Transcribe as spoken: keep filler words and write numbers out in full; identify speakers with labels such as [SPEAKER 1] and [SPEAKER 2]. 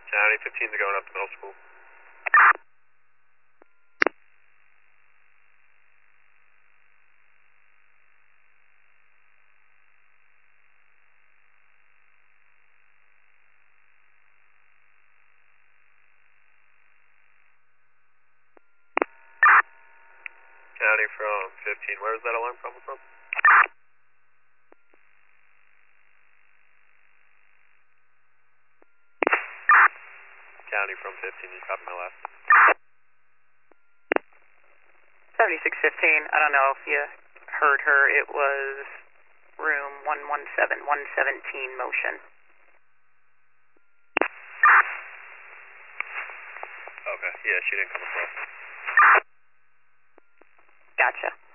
[SPEAKER 1] County fifteens are going up to middle school. County from fifteen, where is that alarm coming from? County from fifteen, you copy my last.
[SPEAKER 2] seventy-six fifteen, I don't know if you heard her, it was room one one seven, one seventeen motion.
[SPEAKER 1] Okay, yeah, she didn't come across.
[SPEAKER 2] Gotcha.